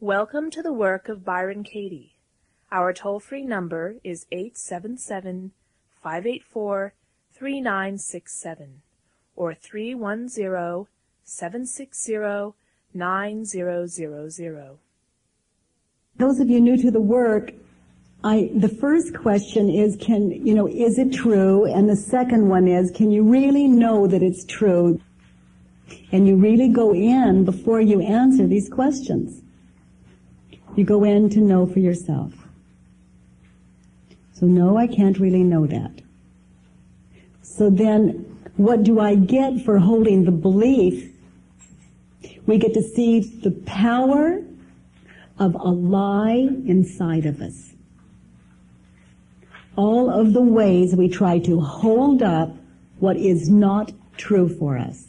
Welcome to the work of Byron Katie. Our toll-free number is 877-584-3967 or 310-760-9000. Those of you new to the work, the first question is, is it true? And the second one is, can you really know that it's true? And you really go in before you answer these questions. You go in to know for yourself. So no, I can't really know that. So then, what do I get for holding the belief? We get to see the power of a lie inside of us. All of the ways we try to hold up what is not true for us.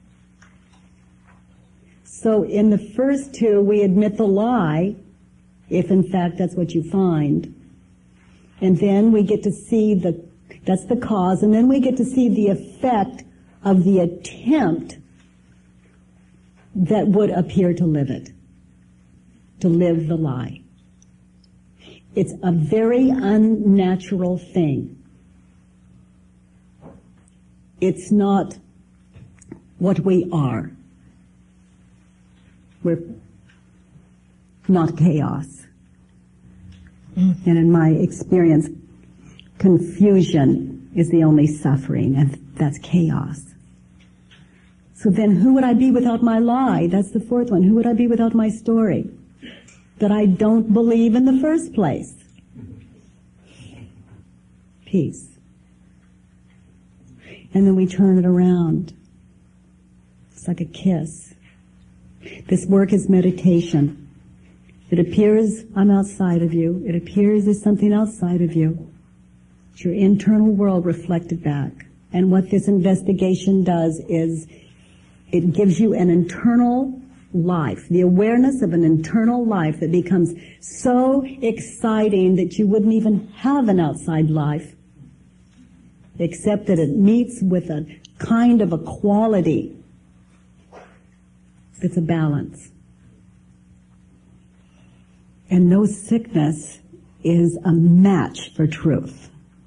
So in the first two, we admit the lie, if in fact that's what you find. And then we get to see that's the cause, and then we get to see the effect of the attempt that would appear to live it, to live the lie. It's a very unnatural thing. It's not what we are. We're not chaos. And in my experience, confusion is the only suffering, and that's chaos. So then who would I be without my lie? That's the fourth one. Who would I be without my story that I don't believe in the first place? Peace. And then we turn it around. It's like a kiss. This work is meditation. It appears I'm outside of you. It appears there's something outside of you. It's your internal world reflected back. And what this investigation does is it gives you an internal life, the awareness of an internal life that becomes so exciting that you wouldn't even have an outside life, except that it meets with a kind of a quality that's a balance. And no sickness is a match for truth.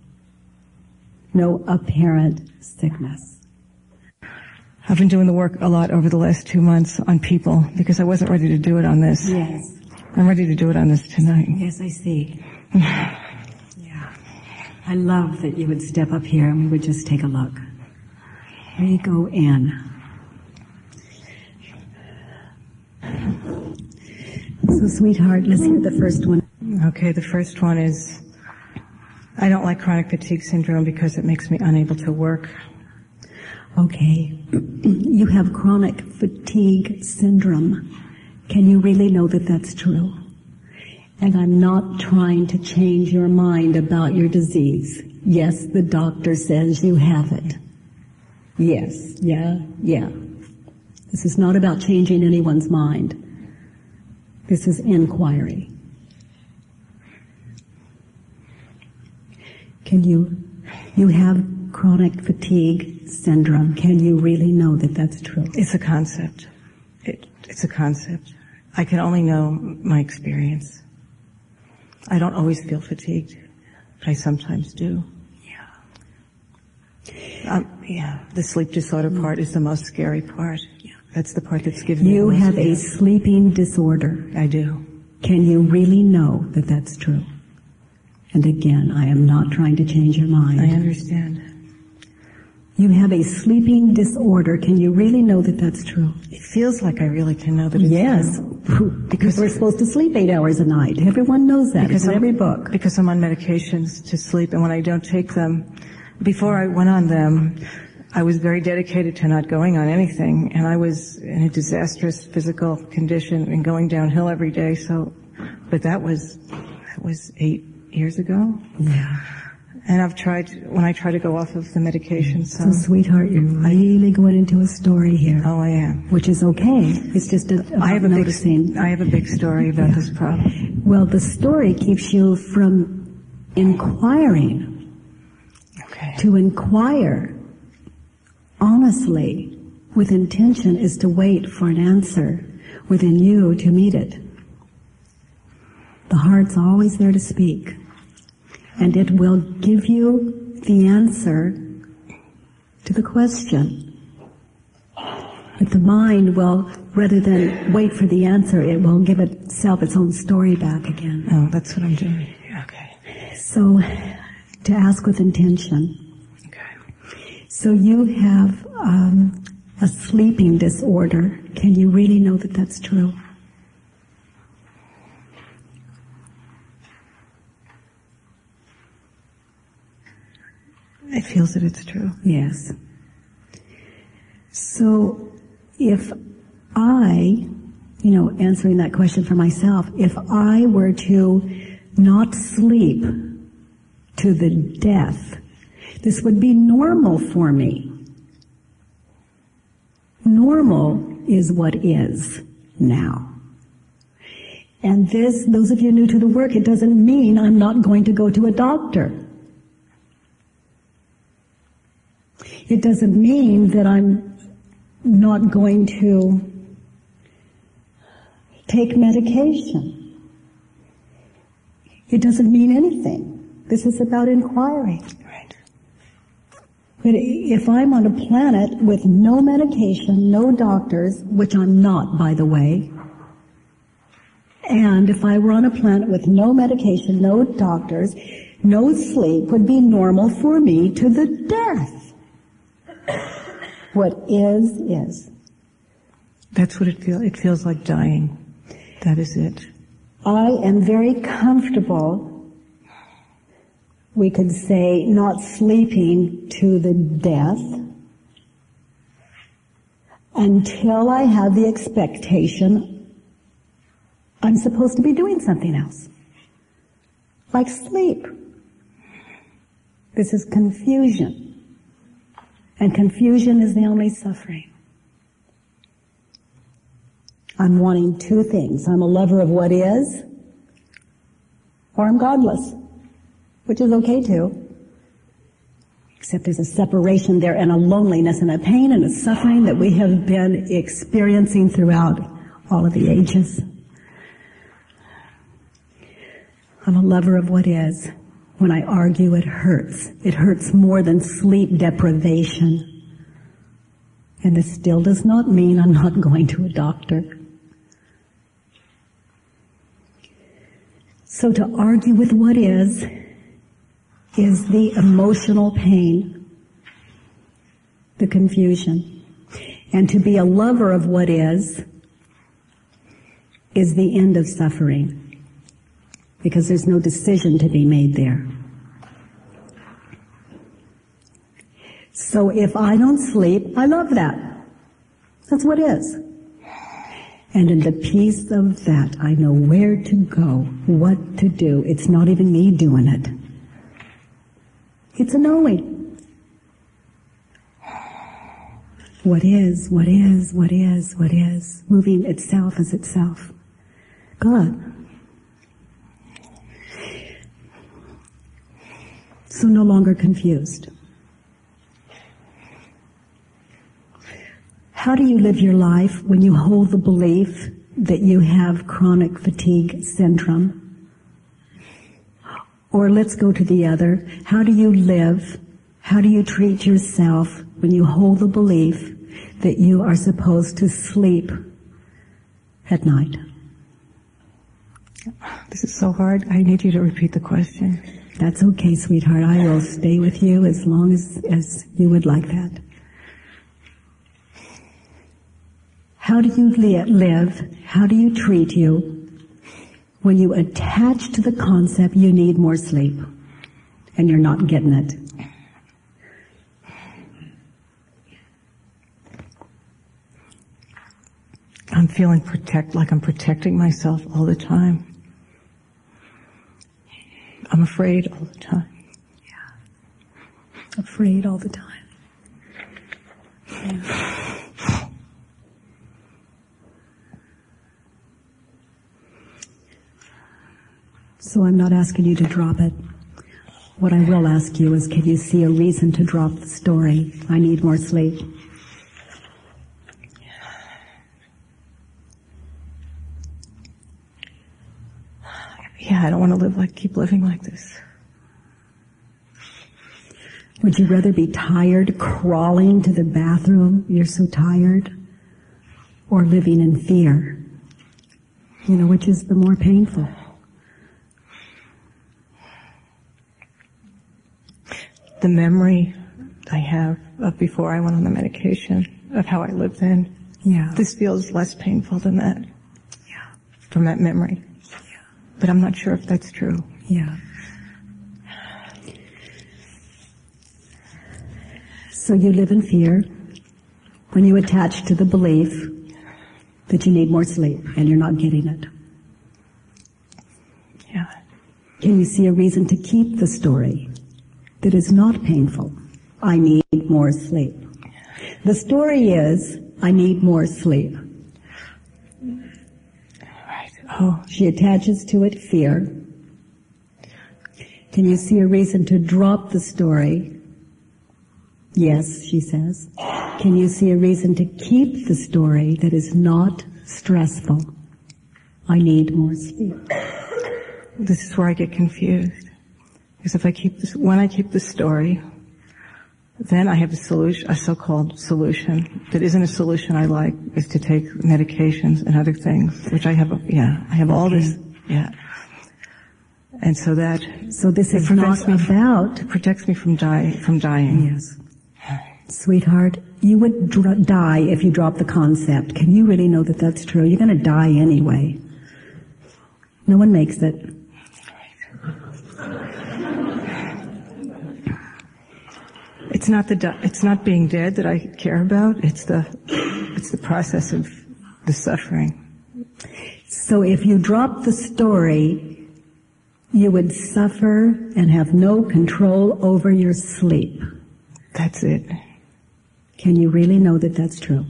No apparent sickness. I've been doing the work a lot over the last 2 months on people because I wasn't ready to do it on this. Yes. I'm ready to do it on this tonight. Yes, I see. Yeah. I love that you would step up here and we would just take a look. We go in. So, sweetheart, let's hear the first one. Okay, the first one is, I don't like chronic fatigue syndrome because it makes me unable to work. Okay, you have chronic fatigue syndrome. Can you really know that that's true? And I'm not trying to change your mind about your disease. Yes, the doctor says you have it. Yes, yeah. This is not about changing anyone's mind. This is inquiry. You have chronic fatigue syndrome. Can you really know that that's true? It's a concept. It's a concept. I can only know my experience. I don't always feel fatigued. I sometimes do. Yeah. The sleep disorder part is the most scary part. Yeah. That's the part that's given me the most You have fear. a sleeping disorder. I do. Can you really know that that's true? And again, I am not trying to change your mind. I understand. You have a sleeping disorder. Can you really know that that's true? It feels like I really can know that it's Yes. true. Because we're supposed to sleep 8 hours a night. Everyone knows that. It's in every book. Because I'm on medications to sleep, and when I don't take them, before I went on them, I was very dedicated to not going on anything, and I was in a disastrous physical condition and going downhill every day. So, but that was 8 years ago. Yeah. And when I try to go off of the medication. So sweetheart, you're really going into a story here. Oh, I am. Which is okay. It's just I have a noticing. big story about this problem. Well, the story keeps you from inquiring. Okay. To inquire honestly with intention is to wait for an answer within you to meet it. The heart's always there to speak. And it will give you the answer to the question. But the mind will, rather than wait for the answer, it will give itself its own story back again. Oh, that's what I'm doing. Yeah, okay. So, to ask with intention. Okay. So you have a sleeping disorder. Can you really know that that's true? It feels that it's true. Yes. So, if I, answering that question for myself, if I were to not sleep to the death, this would be normal for me. Normal is what is now. And this, those of you new to the work, it doesn't mean I'm not going to go to a doctor. It doesn't mean that I'm not going to take medication. It doesn't mean anything. This is about inquiry. Right. But if I'm on a planet with no medication, no doctors, which I'm not, by the way, and if I were on a planet with no medication, no doctors, no sleep, would be normal for me to the death. What is. That's what it feels. It feels like dying. That is it. I am very comfortable, we could say, not sleeping to the death until I have the expectation I'm supposed to be doing something else. Like sleep. This is confusion. And confusion is the only suffering. I'm wanting two things. I'm a lover of what is, or I'm godless, which is okay too. Except there's a separation there and a loneliness and a pain and a suffering that we have been experiencing throughout all of the ages. I'm a lover of what is. When I argue, it hurts. It hurts more than sleep deprivation. And this still does not mean I'm not going to a doctor. So to argue with what is the emotional pain, the confusion. And to be a lover of what is the end of suffering. Because there's no decision to be made there. So if I don't sleep, I love that. That's what is. And in the peace of that, I know where to go, what to do. It's not even me doing it. It's a knowing. What is, what is, what is, what is. Moving itself as itself. God. So no longer confused. How do you live your life when you hold the belief that you have chronic fatigue syndrome? Or let's go to the other. How do you live? How do you treat yourself when you hold the belief that you are supposed to sleep at night? This is so hard. I need you to repeat the question. That's okay, sweetheart. I will stay with you as long as you would like that. How do you live? How do you treat you when you attach to the concept you need more sleep and you're not getting it? I'm feeling like I'm protecting myself all the time. I'm afraid all the time. Yeah. Afraid all the time. Yeah. So I'm not asking you to drop it. What I will ask you is, can you see a reason to drop the story? I need more sleep. I don't want to keep living like this. Would you rather be tired crawling to the bathroom, you're so tired, or living in fear? Which is the more painful? The memory I have of before I went on the medication, of how I lived then. Yeah. This feels less painful than that. Yeah. From that memory. Yeah. But I'm not sure if that's true. Yeah. So you live in fear when you attach to the belief that you need more sleep and you're not getting it. Yeah. Can you see a reason to keep the story that is not painful? I need more sleep. The story is, I need more sleep. Right. Oh. She attaches to it fear. Can you see a reason to drop the story? Yes, she says. Can you see a reason to keep the story that is not stressful? I need more sleep. This is where I get confused. Because when I keep the story, then I have a solution, a so-called solution that isn't a solution I like, is to take medications and other things, which I have, I have all this, And so this is not about... It protects me from dying. Yes. Sweetheart, you would die if you dropped the concept. Can you really know that that's true? You're going to die anyway. No one makes it. It's not being dead that I care about. It's the process of the suffering. So if you drop the story, you would suffer and have no control over your sleep. That's it. Can you really know that that's true?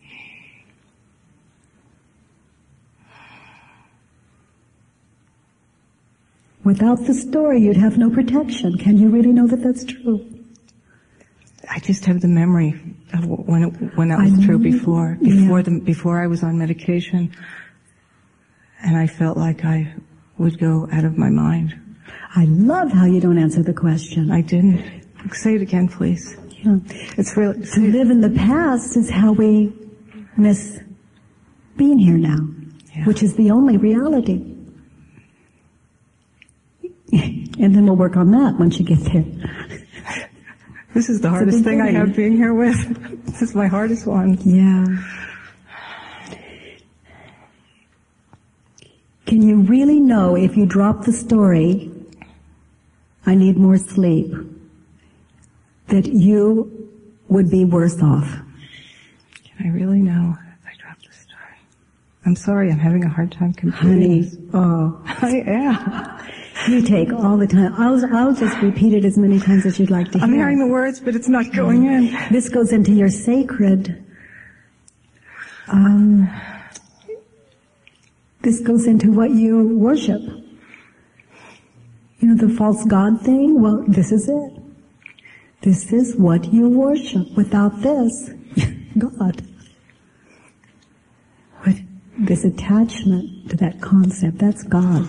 Without the story, you'd have no protection. Can you really know that that's true? I just have the memory of when that was true before I was on medication, and I felt like I would go out of my mind. I love how you don't answer the question. I didn't. Say it again, please. Yeah. It's really to live in the past is how we miss being here now, which is the only reality. And then we'll work on that once you get there. This is the hardest thing I have being here with. This is my hardest one. Yeah. Can you really know if you drop the story, I need more sleep, that you would be worse off? Can I really know if I drop the story? I'm sorry, I'm having a hard time computing. Honey, I am. You take all the time. I'll just repeat it as many times as you'd like to hear. I'm hearing the words, but it's not going in. This goes into your sacred. This goes into what you worship. The false god thing? Well, this is it. This is what you worship. Without this, God. With this attachment to that concept, that's God.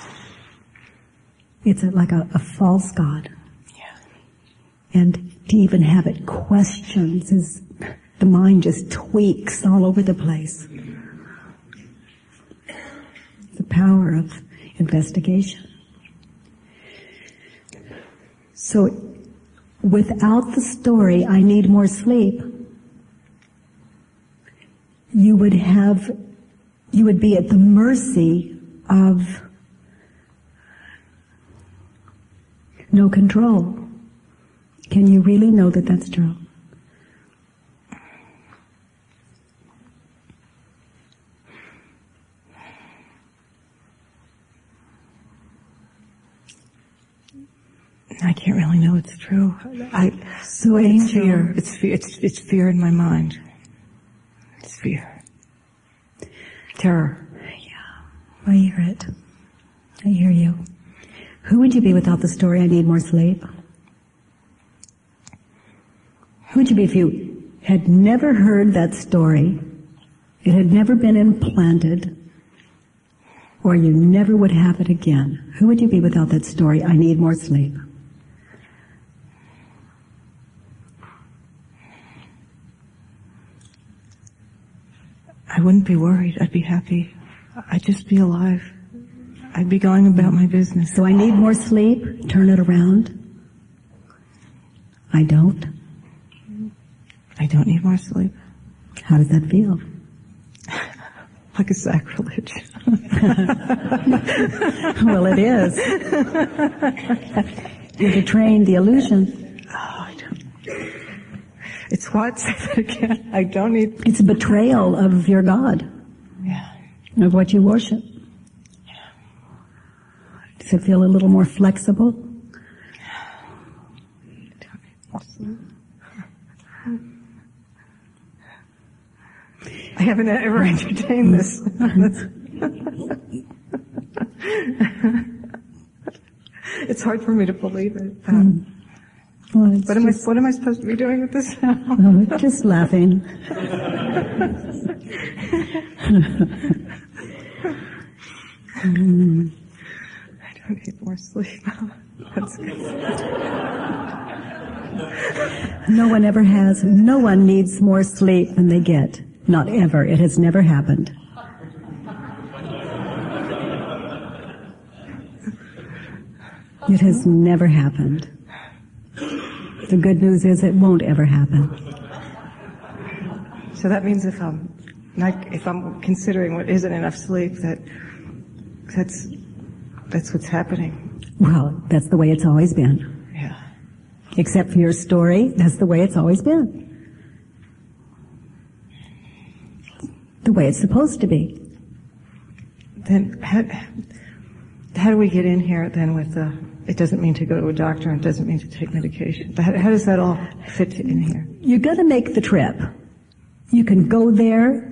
It's like a false god. Yeah. And to even have it questions is, the mind just tweaks all over the place. The power of investigation. So, without the story, I need more sleep, you would be at the mercy of no control. Can you really know that that's true? I can't really know it's true. It's fear. It's fear in my mind. It's fear. Terror. Yeah. I hear it. I hear you. Who would you be without the story, I need more sleep? Who would you be if you had never heard that story? It had never been implanted. or you never would have it again, who would you be without that story, I need more sleep? I wouldn't be worried. I'd be happy. I'd just be alive. I'd be going about my business. So I need more sleep, turn it around. I don't. I don't need more sleep. How does that feel? Like a sacrilege. Well, it is. You're betraying the illusion. Oh, I don't. It's what? Say that again. I don't need. It's a betrayal of your God. Yeah. Of what you worship. Does it feel a little more flexible? I haven't ever entertained this. It's hard for me to believe it. Well, what am I supposed to be doing with this now? Just laughing. I don't need more sleep. That's good. No one needs more sleep than they get. Not ever. It has never happened. It has never happened. The good news is it won't ever happen. So that means if I'm considering what isn't enough sleep, that's what's happening. Well, that's the way it's always been. Yeah. Except for your story, that's the way it's always been. The way it's supposed to be. Then how do we get in here then with it doesn't mean to go to a doctor and it doesn't mean to take medication? How does that all fit in here? You're going to make the trip. You can go there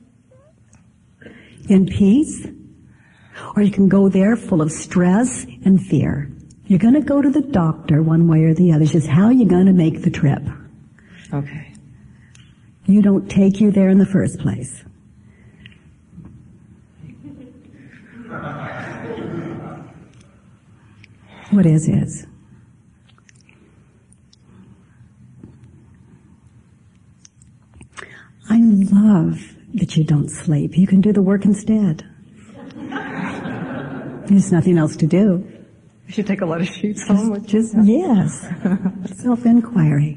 in peace, or you can go there full of stress and fear. You're going to go to the doctor one way or the other. It's just how you're going to make the trip. Okay. You don't take you there in the first place. What is. I love that you don't sleep. You can do the work instead. There's nothing else to do. You should take a lot of sheets home with you. Yes. Self-inquiry.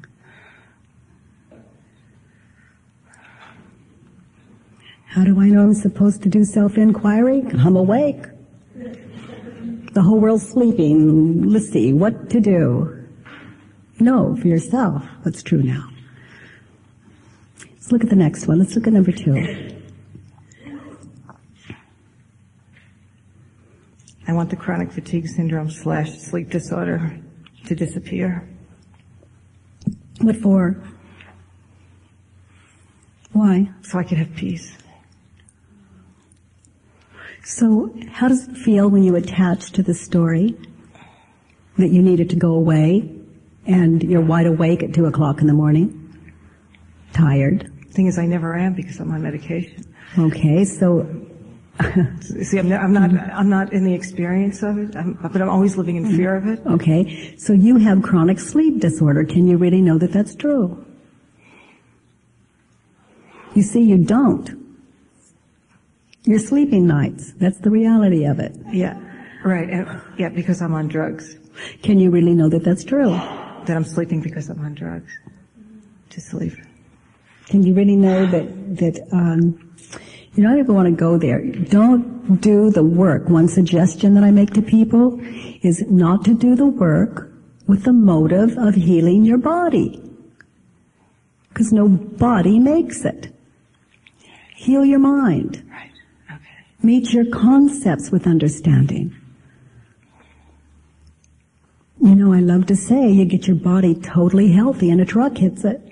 How do I know I'm supposed to do self-inquiry? I'm awake. The whole world's sleeping. Let's see, what to do? Know for yourself what's true now. Let's look at the next one. Let's look at number 2. I want the chronic fatigue syndrome / sleep disorder to disappear. What for? Why? So I could have peace. So how does it feel when you attach to the story that you need it to go away and you're wide awake at 2 o'clock in the morning? Tired? Thing is, I never am because I'm on medication. Okay, so see, I'm not in the experience of it, but I'm always living in fear of it. Okay, so you have chronic sleep disorder. Can you really know that that's true? You see, you don't. You're sleeping nights. That's the reality of it. Yeah, right. Yeah, because I'm on drugs. Can you really know that that's true? That I'm sleeping because I'm on drugs. To sleep. Can you really know that you don't even want to go there. Don't do the work. One suggestion that I make to people is not to do the work with the motive of healing your body. Because no body makes it. Heal your mind. Right. Okay. Meet your concepts with understanding. You know, I love to say you get your body totally healthy and a truck hits it.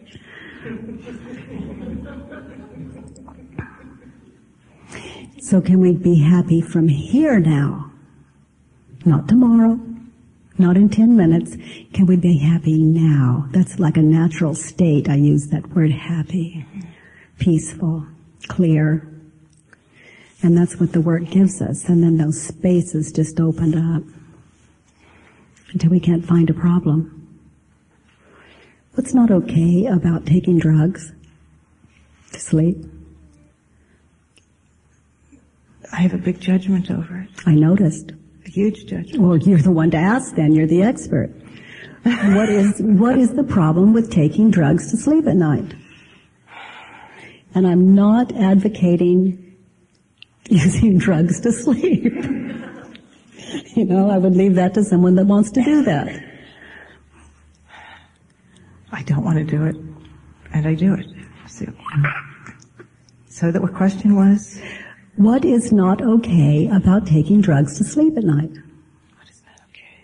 So can we be happy from here now? Not tomorrow, not in 10 minutes. Can we be happy now? That's like a natural state. I use that word happy, peaceful, clear. And that's what the work gives us. And then those spaces just opened up until we can't find a problem. What's not okay about taking drugs to sleep? I have a big judgment over it. I noticed. A huge judgment. Well, you're the one to ask then. You're the expert. What is the problem with taking drugs to sleep at night? And I'm not advocating using drugs to sleep. You know, I would leave that to someone that wants to do that. I don't want to do it, and I do it. So the question was? What is not okay about taking drugs to sleep at night? What is not okay?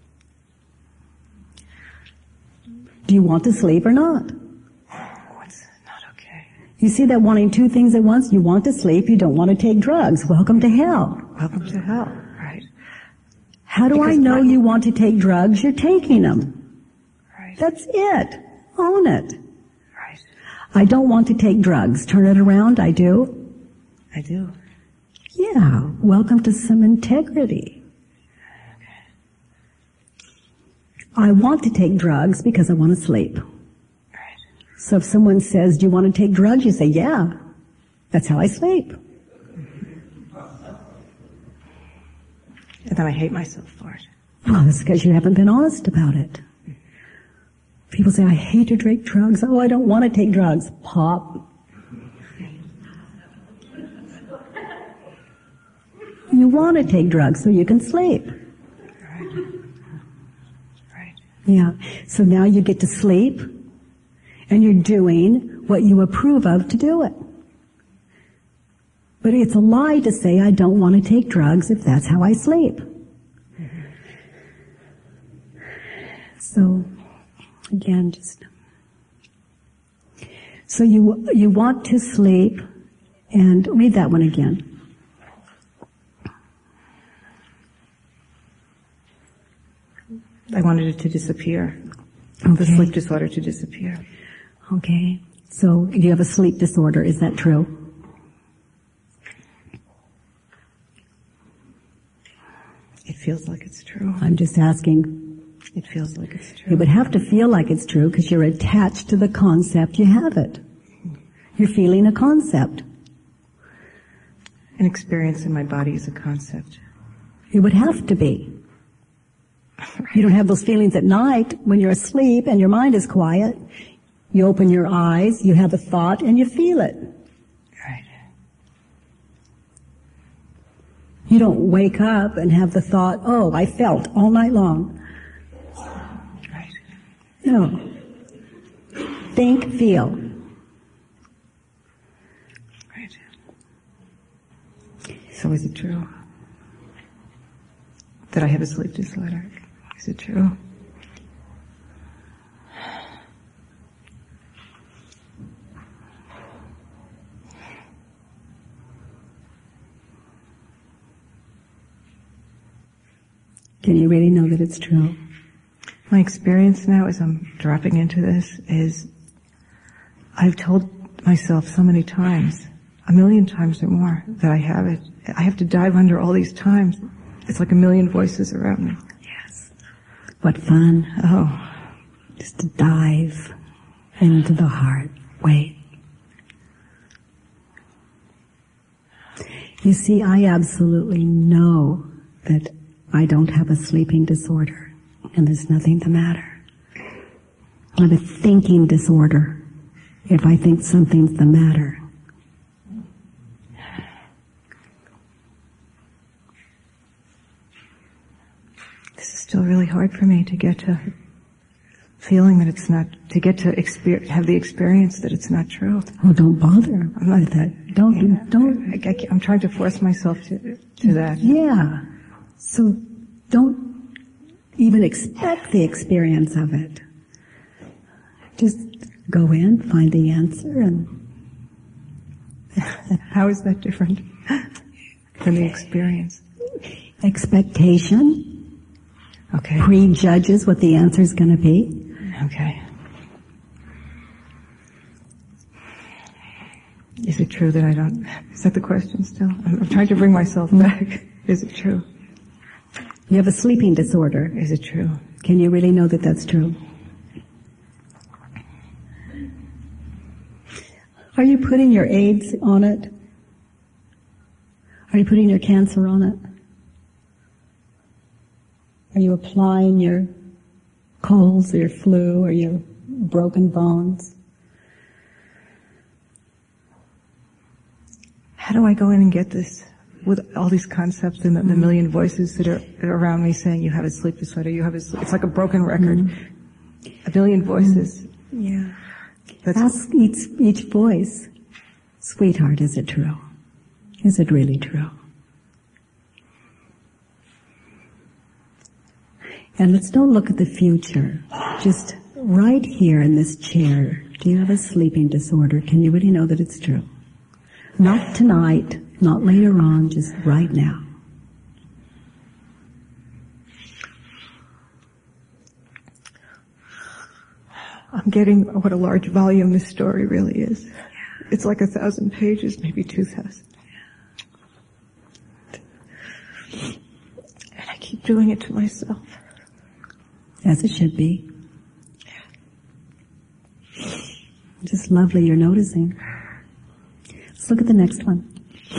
Do you want to sleep or not? What's not okay? You see that wanting two things at once? You want to sleep, you don't want to take drugs. Welcome to hell. Welcome to hell, right. How do I know you want to take drugs? You're taking them. Right. That's it. Own it. Right. I don't want to take drugs. Turn it around, I do. I do. Yeah, welcome to some integrity. Okay. I want to take drugs because I want to sleep. Right. So if someone says, do you want to take drugs? You say, yeah. That's how I sleep. And then I hate myself for it. Well, that's because you haven't been honest about it. People say, I hate to take drugs. Oh, I don't want to take drugs. Pop. You want to take drugs so you can sleep. Right. Right. Yeah. So now you get to sleep, and you're doing what you approve of to do it. But it's a lie to say, I don't want to take drugs if that's how I sleep. So, again, so you want to sleep, and read that one again. I wanted it to disappear. Okay. The sleep disorder to disappear. Okay. So you have a sleep disorder, is that true? It feels like it's true. I'm just asking. It feels like it's true. It would have to feel like it's true because you're attached to the concept you have it. You're feeling a concept. An experience in my body is a concept. It would have to be. You don't have those feelings at night when you're asleep and your mind is quiet. You open your eyes, you have a thought, and you feel it. Right. You don't wake up and have the thought, oh, I felt all night long. Right. No. Think, feel. Right. So is it true that I have a sleep disorder? Is it true? Can you really know that it's true? My experience now as I'm dropping into this is I've told myself so many times, 1,000,000 times or more, that I have it. I have to dive under all these times. It's like 1,000,000 voices around me. Yes. What fun. Oh. Just to dive into the heart. Wait. You see, I absolutely know that I don't have a sleeping disorder, and there's nothing the matter. I have a thinking disorder if I think something's the matter. This is still really hard for me to get to feeling that it's not, to get to have the experience that it's not true. Oh, don't bother with that. Don't. I'm trying to force myself to that. Yeah. So don't even expect the experience of it. Just go in, find the answer, and how is that different than the experience? Expectation. Okay. Prejudges what the answer is going to be. Okay. Is it true that I don't? Is that the question still? I'm trying to bring myself back. Is it true? You have a sleeping disorder. Is it true? Can you really know that that's true? Are you putting your AIDS on it? Are you putting your cancer on it? Are you applying your colds or your flu or your broken bones? How do I go in and get this with all these concepts and the million voices that are around me saying you have a sleep disorder, you have a sleep, it's like a broken record. A billion voices. Yeah. Ask each voice, sweetheart, is it true? Is it really true? And let's don't look at the future. Just right here in this chair, do you have a sleeping disorder? Can you really know that it's true? Not tonight, not later on, just right now. I'm getting what a large volume this story really is. Yeah. It's like 1,000 pages, maybe 2,000. And I keep doing it to myself. As it should be. Just lovely you're noticing. Let's look at the next one.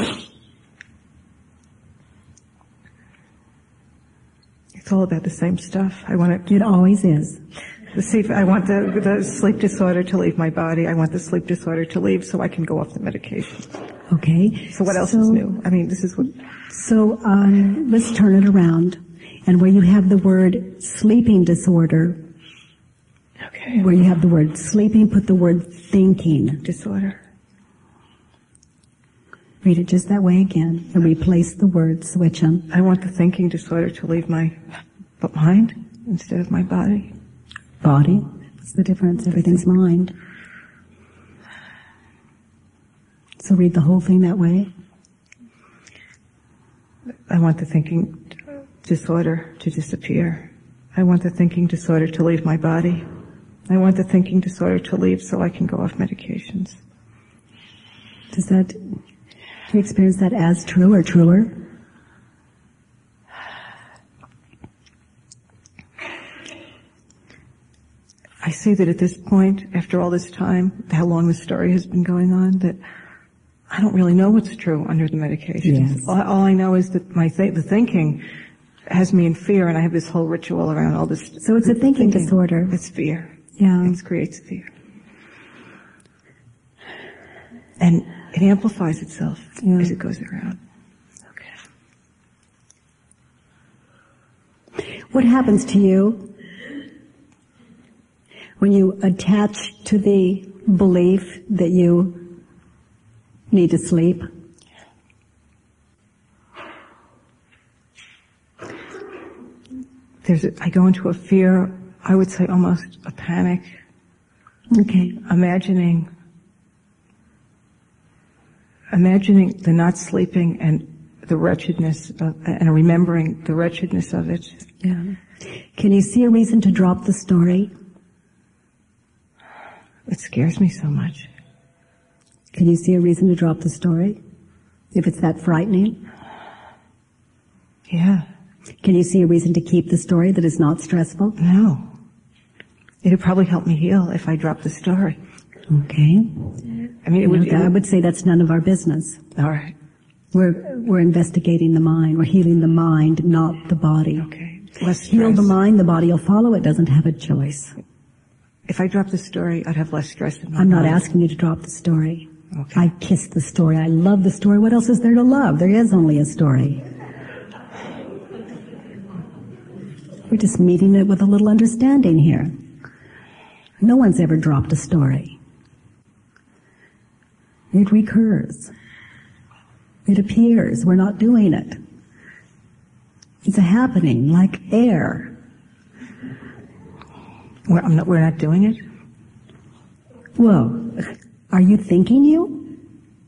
It's all about the same stuff. I want It always is. I want the sleep disorder to leave my body. I want the sleep disorder to leave so I can go off the medication. Okay. So what else is new? I mean, this is what... So, let's turn it around. And where you have the word sleeping disorder, okay, where you have the word sleeping, put the word thinking. Disorder. Read it just that way again, and replace the word, switch them. I want the thinking disorder to leave my mind instead of my body. Body? What's the difference? Everything's mind. So read the whole thing that way. I want the thinking disorder to disappear. I want the thinking disorder to leave my body. I want the thinking disorder to leave so I can go off medications. Do you experience that as true or truer? I see that at this point, after all this time, how long this story has been going on, that I don't really know what's true under the medications. Yes. All I know is that the thinking has me in fear, and I have this whole ritual around all this. So it's a thinking disorder. It's fear. Yeah. It creates fear. And it amplifies itself as it goes around. Okay. What happens to you when you attach to the belief that you need to sleep? I go into a fear, I would say almost a panic. Okay. Imagining the not sleeping and the wretchedness and remembering the wretchedness of it. Yeah. Can you see a reason to drop the story? It scares me so much. Can you see a reason to drop the story? If it's that frightening? Yeah. Can you see a reason to keep the story that is not stressful? No. It'd probably help me heal if I dropped the story. Okay. I mean, I would say that's none of our business. All right. We're investigating the mind. We're healing the mind, not the body. Okay. Less stress. Heal the mind, the body will follow. It doesn't have a choice. If I dropped the story, I'd have less stress in my I'm not body. asking you to drop the story. Okay. I kiss the story. I love the story. What else is there to love? There is only a story. We're just meeting it with a little understanding here. No one's ever dropped a story. It recurs. It appears. We're not doing it. It's a happening like air. We're not doing it? Whoa. Are you thinking you?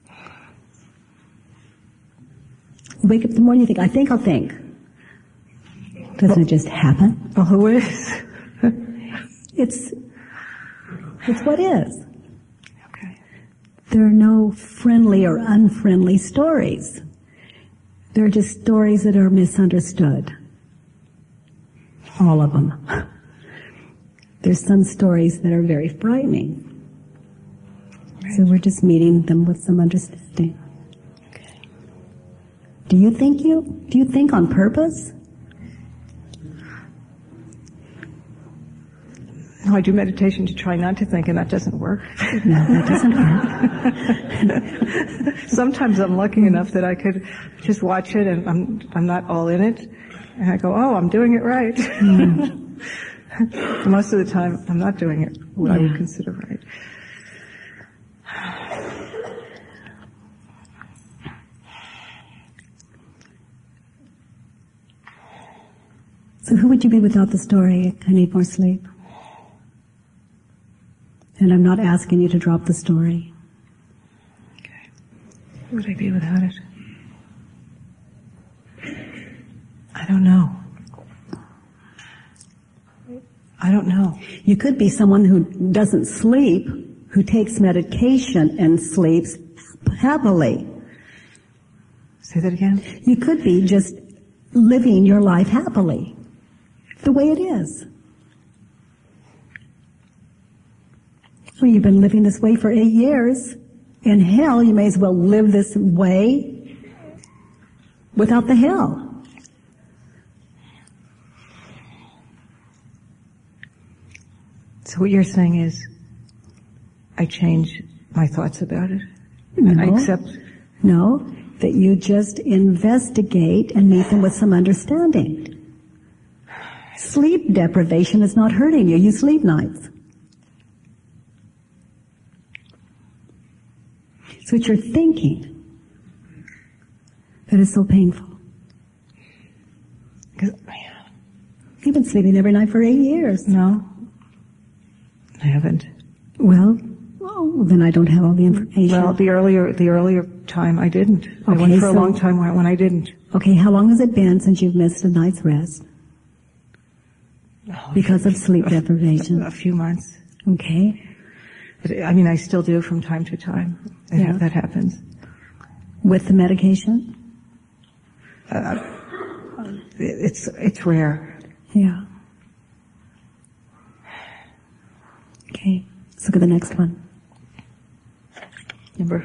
You wake up in the morning, you think, I think I'll think. Doesn't it just happen? Well, who is? It's what is. Okay. There are no friendly or unfriendly stories. There are just stories that are misunderstood. All of them. There's some stories that are very frightening. Right. So we're just meeting them with some understanding. Okay. Do you think on purpose? No, I do meditation to try not to think, and that doesn't work. No, that doesn't work. Sometimes I'm lucky enough that I could just watch it, and I'm not all in it, and I go, oh, I'm doing it right. Mm. Most of the time, I'm not doing it what I would consider right. So who would you be without the story, I need more sleep? And I'm not asking you to drop the story. Okay. Who would I be without it? I don't know. I don't know. You could be someone who doesn't sleep, who takes medication and sleeps happily. Say that again? You could be just living your life happily, the way it is. Well, you've been living this way for 8 years. In hell, you may as well live this way without the hell. So what you're saying is, I change my thoughts about it? No. I accept? No, that you just investigate and meet them with some understanding. Sleep deprivation is not hurting you. You sleep nights. So it's your thinking that is so painful. You've been sleeping every night for 8 years. No, I haven't. Well, then I don't have all the information. Well, the earlier time I didn't. Okay, I went for a long time when I didn't. Okay, how long has it been since you've missed a night's rest? Because of sleep deprivation? A few months. Okay. But, I mean, I still do from time to time. That happens. With the medication? It's rare. Yeah. Okay. Let's look at the next one. Number.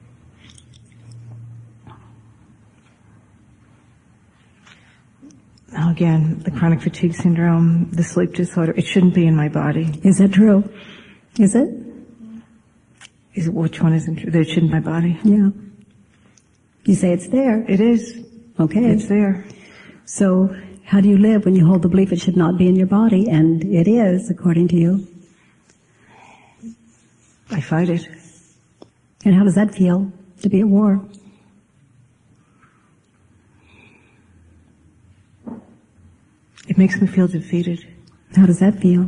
Now again, the chronic fatigue syndrome, the sleep disorder, it shouldn't be in my body. Is that true? Is it? Which one isn't true? That it shouldn't be in my body? Yeah. You say it's there. It is. Okay. It's there. So, how do you live when you hold the belief it should not be in your body? And it is, according to you. I fight it. And how does that feel, to be at war? It makes me feel defeated. How does that feel?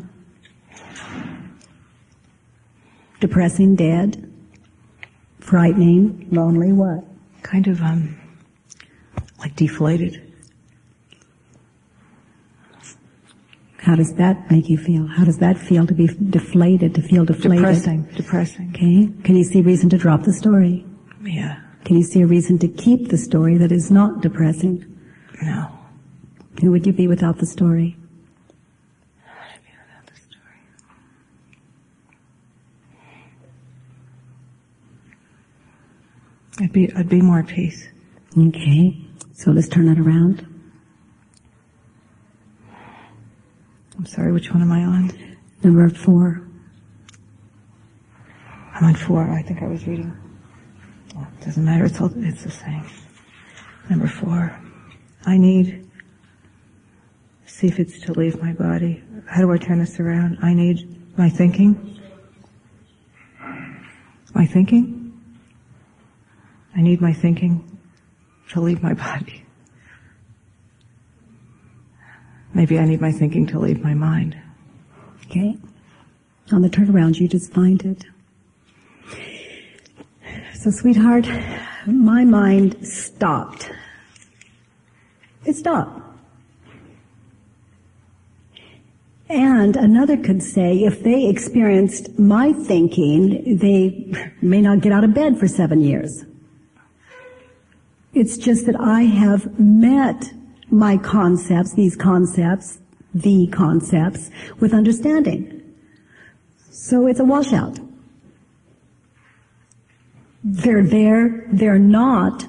Depressing, dead, frightening, lonely, what? Kind of, like deflated. How does that make you feel? How does that feel to be deflated, to feel deflated? Depressing. Okay. Can you see reason to drop the story? Yeah. Can you see a reason to keep the story that is not depressing? No. Who would you be without the story? I'd be without the story. I'd be more at peace. Okay. So let's turn it around. I'm sorry, which one am I on? Number 4. I'm on 4. I think I was reading. Well, it doesn't matter. It's the same. Number 4. I need, see if it's to leave my body. How do I turn this around? I need my thinking. My thinking? I need my thinking to leave my body. Maybe I need my thinking to leave my mind. Okay. On the turnaround, you just find it. So, sweetheart, my mind stopped. It stopped. And another could say, if they experienced my thinking, they may not get out of bed for 7 years. It's just that I have met my concepts, the concepts, with understanding. So it's a washout. They're there, they're not.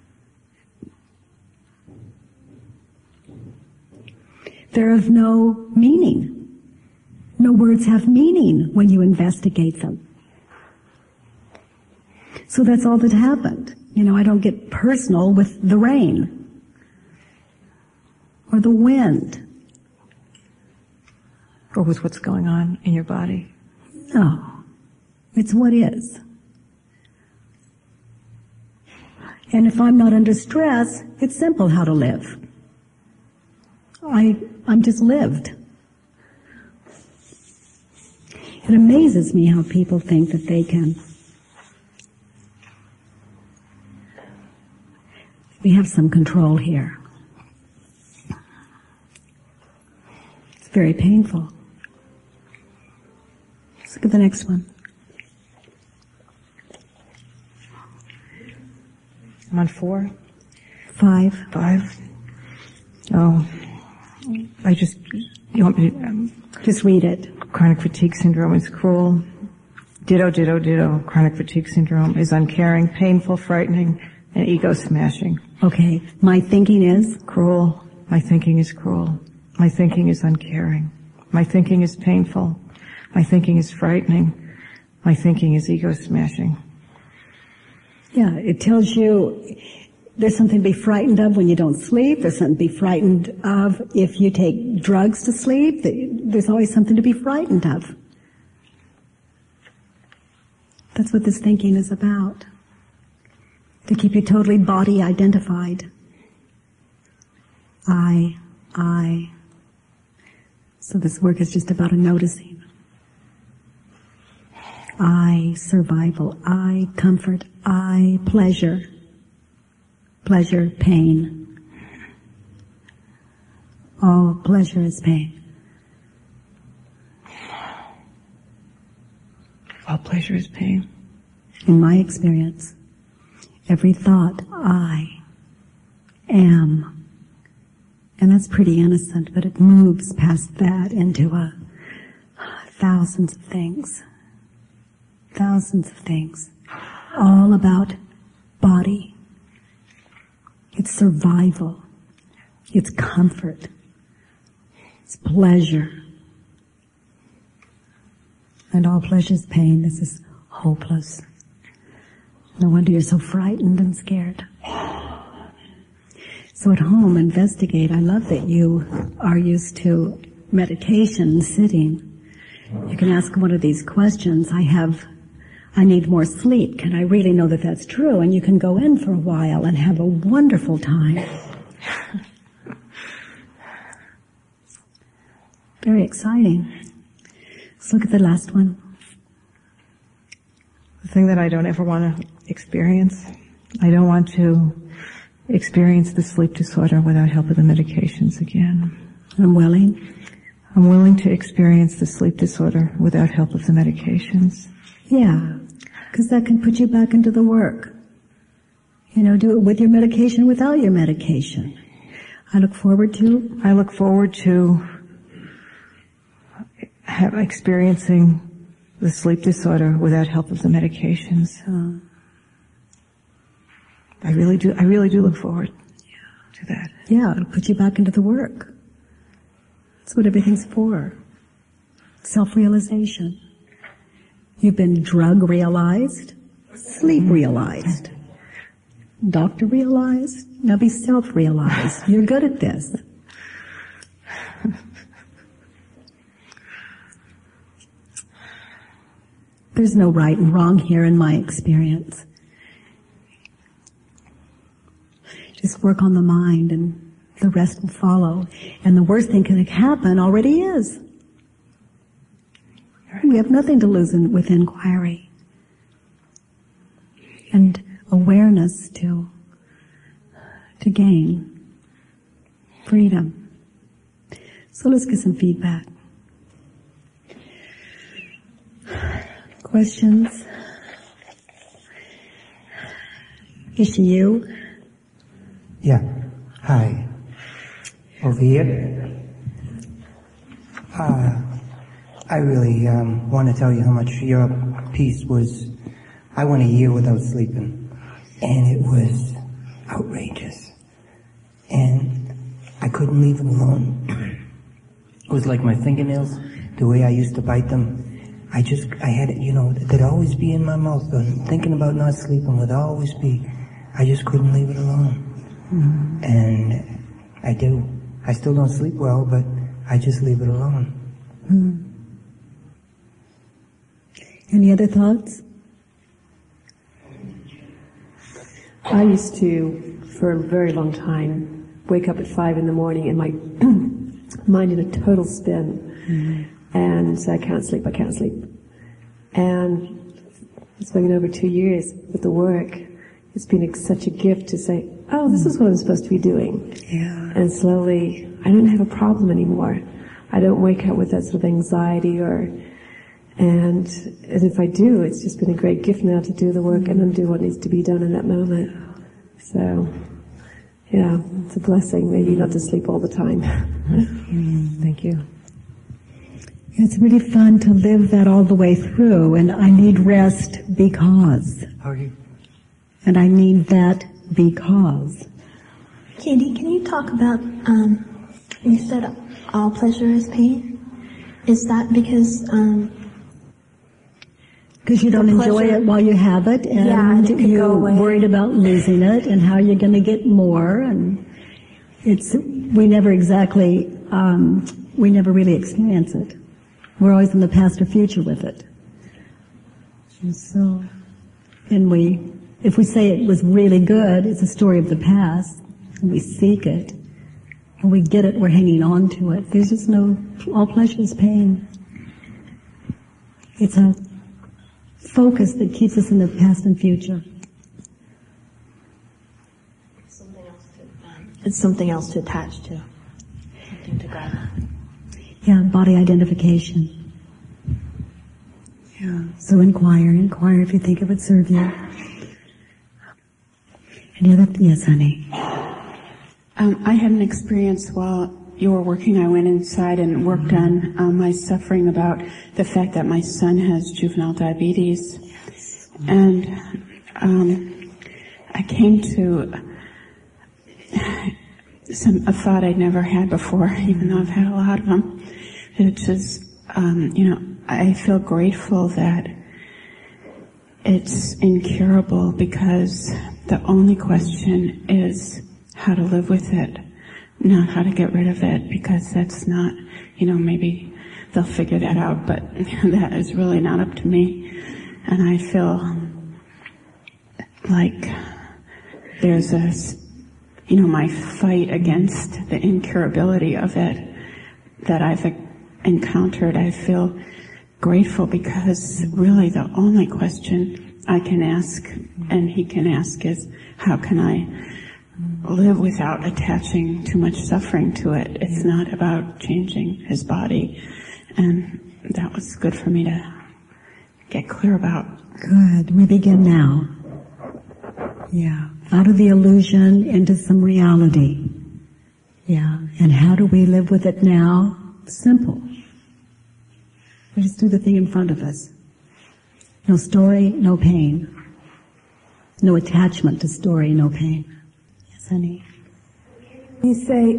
They're of no meaning. No words have meaning when you investigate them. So that's all that happened. You know, I don't get personal with the rain or the wind. Or with what's going on in your body. No. It's what is. And if I'm not under stress, it's simple how to live. I'm just lived. It amazes me how people think that they can. We have some control here. It's very painful. Let's look at the next one. I'm on 4. 5. 5. Oh, you want me to, Just read it. chronic fatigue syndrome is cruel. Ditto, ditto, ditto. Chronic fatigue syndrome is uncaring, painful, frightening, and ego smashing. Okay. My thinking is? Cruel. My thinking is cruel. My thinking is uncaring. My thinking is painful. My thinking is frightening. My thinking is ego smashing. Yeah, it tells you there's something to be frightened of when you don't sleep. There's something to be frightened of if you take drugs to sleep. There's always something to be frightened of. That's what this thinking is about. To keep you totally body identified. I. So this work is just about a noticing. I, survival. I, comfort. I, pleasure. Pleasure, pain. All pleasure is pain. All pleasure is pain. In my experience, every thought, I am. And that's pretty innocent, but it moves past that into thousands of things. Thousands of things. All about body. It's survival. It's comfort. It's pleasure. And all pleasure is pain. This is hopeless. No wonder you're so frightened and scared. So at home, investigate. I love that you are used to meditation, sitting. You can ask one of these questions. I need more sleep. Can I really know that that's true? And you can go in for a while and have a wonderful time. Very exciting. Let's look at the last one. The thing that I don't ever want to experience. I don't want to experience the sleep disorder without help of the medications again. I'm willing. I'm willing to experience the sleep disorder without help of the medications. Yeah, because that can put you back into the work. You know, do it with your medication, without your medication. I look forward to experiencing the sleep disorder without help of the medications. I really do look forward to that. Yeah, it'll put you back into the work. That's what everything's for. Self-realization. You've been drug realized, sleep realized, doctor realized, now be self-realized. You're good at this. There's no right and wrong here in my experience. Just work on the mind and the rest will follow. And the worst thing that can happen already is. We have nothing to lose with inquiry. And awareness to gain freedom. So let's get some feedback. questions? Is she you? Yeah. Hi. Over here. I really want to tell you how much your piece was. I went a year without sleeping, and it was outrageous. And I couldn't leave it alone. It was like my fingernails, the way I used to bite them. I had it, they'd always be in my mouth. And thinking about not sleeping would always be. I just couldn't leave it alone. Mm-hmm. And I do. I still don't sleep well, but I just leave it alone. Mm-hmm. Any other thoughts? I used to, for a very long time, wake up at 5 in the morning and my mind in a total spin. Mm-hmm. And say, I can't sleep. And it's been over 2 years with the work. It's been such a gift to say, oh, this is what I'm supposed to be doing. Yeah. And slowly, I don't have a problem anymore. I don't wake up with that sort of anxiety and if I do, it's just been a great gift now to do the work and undo what needs to be done in that moment. So, yeah, it's a blessing, maybe not to sleep all the time. Thank you. It's really fun to live that all the way through, and I need rest because. How are you? And I need that because. Candy, can you talk about, you said all pleasure is pain? Is that because you don't enjoy it while you have it, and you're worried about losing it, and how you're going to get more, and we never really experience it. We're always in the past or future with it. And so, if we say it was really good, it's a story of the past, and we seek it, and we get it, we're hanging on to it. There's just all pleasure is pain. It's a focus that keeps us in the past and future. It's something else to attach to. Something to grab. Yeah, body identification. Yeah. So inquire if you think it would serve you. Any other? Yes, honey. I had an experience while you were working. I went inside and worked on my suffering about the fact that my son has juvenile diabetes. Yes. And I came to a thought I'd never had before, even though I've had a lot of them. It's just, I feel grateful that it's incurable, because the only question is how to live with it, not how to get rid of it, because that's not, maybe they'll figure that out, but that is really not up to me. And I feel like there's my fight against the incurability of it that I've encountered. I feel grateful, because really the only question I can ask and he can ask is, how can I live without attaching too much suffering to it? It's not about changing his body. And that was good for me to get clear about. Good. We begin now. Yeah. Out of the illusion into some reality. Yeah. And how do we live with it now? Simple. We just do the thing in front of us. No story, no pain. No attachment to story, no pain. Yes, honey? You say,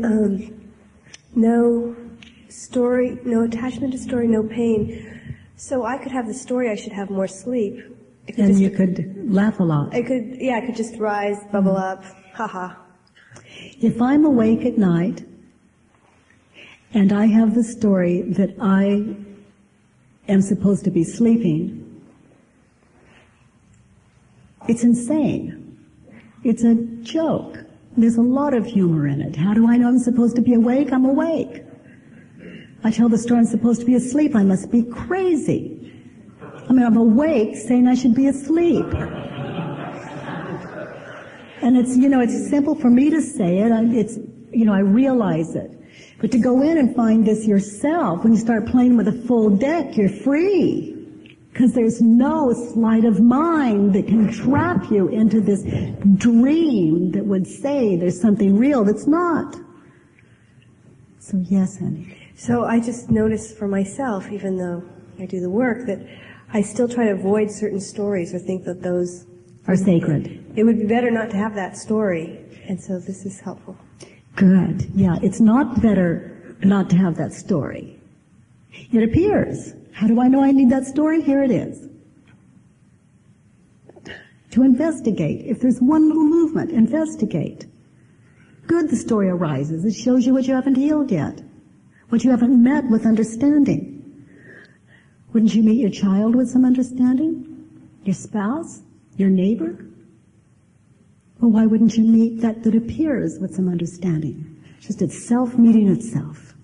no story, no attachment to story, no pain. So I could have the story, I should have more sleep. Then you could laugh a lot. I could just rise, bubble up, haha. If I'm awake at night, and I have the story that I am supposed to be sleeping, it's insane. It's a joke. There's a lot of humor in it. How do I know I'm supposed to be awake? I'm awake. I tell the story I'm supposed to be asleep. I must be crazy. I'm awake saying I should be asleep. And it's simple for me to say it. I realize it. But to go in and find this yourself, when you start playing with a full deck, you're free. Because there's no sleight of mind that can trap you into this dream that would say there's something real that's not. So yes, honey. So I just notice for myself, even though I do the work, that I still try to avoid certain stories or think that those Are sacred. It would be better not to have that story, and so this is helpful. Good. Yeah, it's not better not to have that story. It appears. How do I know I need that story? Here it is. To investigate. If there's one little movement, investigate. Good, the story arises. It shows you what you haven't healed yet. What you haven't met with understanding. Wouldn't you meet your child with some understanding? Your spouse? Your neighbor? Well, why wouldn't you meet that appears with some understanding? Just itself meeting itself.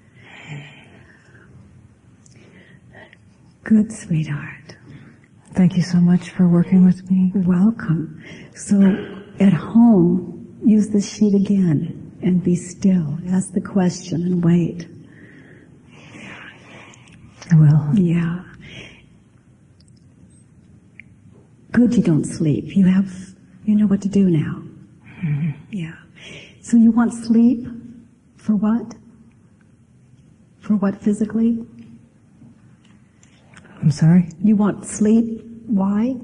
Good, sweetheart. Thank you so much for working with me. Welcome. So, at home, use this sheet again and be still. Ask the question and wait. I will. Yeah. Good you don't sleep. You know what to do now. Mm-hmm. Yeah. So you want sleep for what? For what physically? I'm sorry? You want sleep. Why?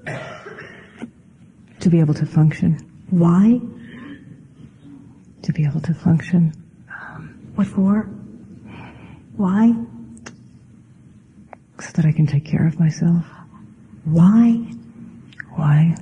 To be able to function. Why? To be able to function. What for? Why? So that I can take care of myself. Why? Why?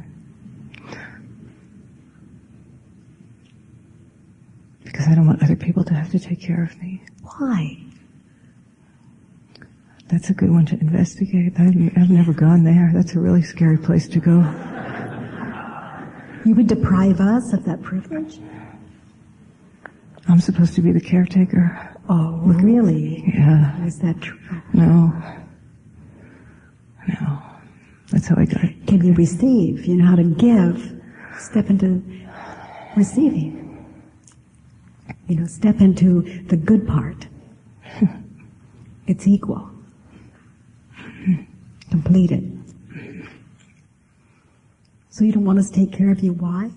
Because I don't want other people to have to take care of me. Why? That's a good one to investigate. I've never gone there. That's a really scary place to go. You would deprive us of that privilege? I'm supposed to be the caretaker. Oh, really? Yeah. Is that true? No. That's how I got it. Can you receive? You know how to give. Step into receiving. Step into the good part. It's equal. Complete it. So you don't want us to take care of you. Why?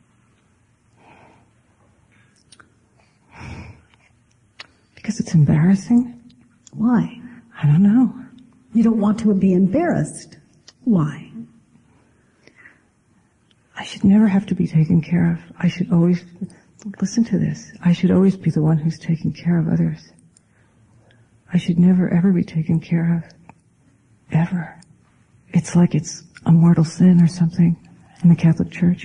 Because it's embarrassing. Why? I don't know. You don't want to be embarrassed. Why? I should never have to be taken care of. I should always, listen to this, I should always be the one who's taking care of others. I should never ever be taken care of. Ever. It's like it's a mortal sin or something in the Catholic Church,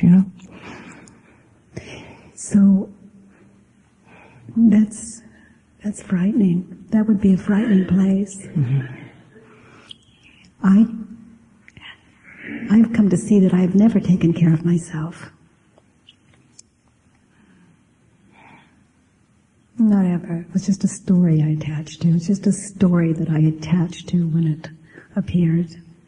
So, that's frightening. That would be a frightening place. Mm-hmm. I've come to see that I've never taken care of myself. Not ever. It was just a story I attached to. It was just a story that I attached to when it appeared.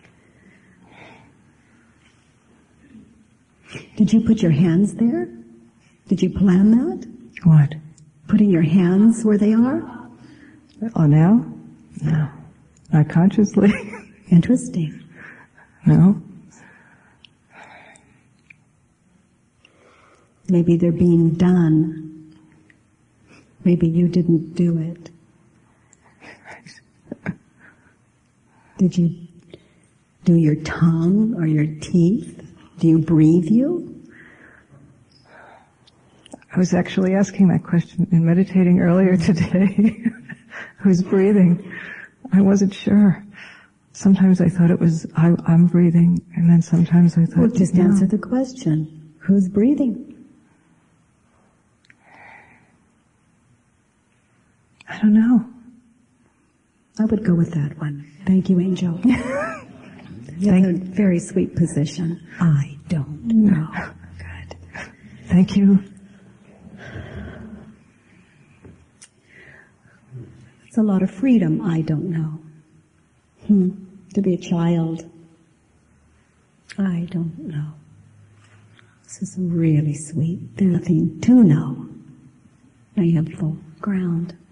Did you put your hands there? Did you plan that? What? Putting your hands where they are? Oh, now? No. Not consciously. Interesting. No. Maybe they're being done. Maybe you didn't do it. Did you do your tongue or your teeth? Do you breathe you? I was actually asking that question in meditating earlier today. Who's breathing? I wasn't sure. Sometimes I thought it was I'm breathing, and then sometimes I thought... Well, just answer the question. Who's breathing? I don't know. I would go with that one. Thank you, Angel. That's a very sweet position. I don't know. Good. Thank you. It's a lot of freedom. I don't know. To be a child. I don't know. This is really sweet. There's nothing to know. Now you have full ground.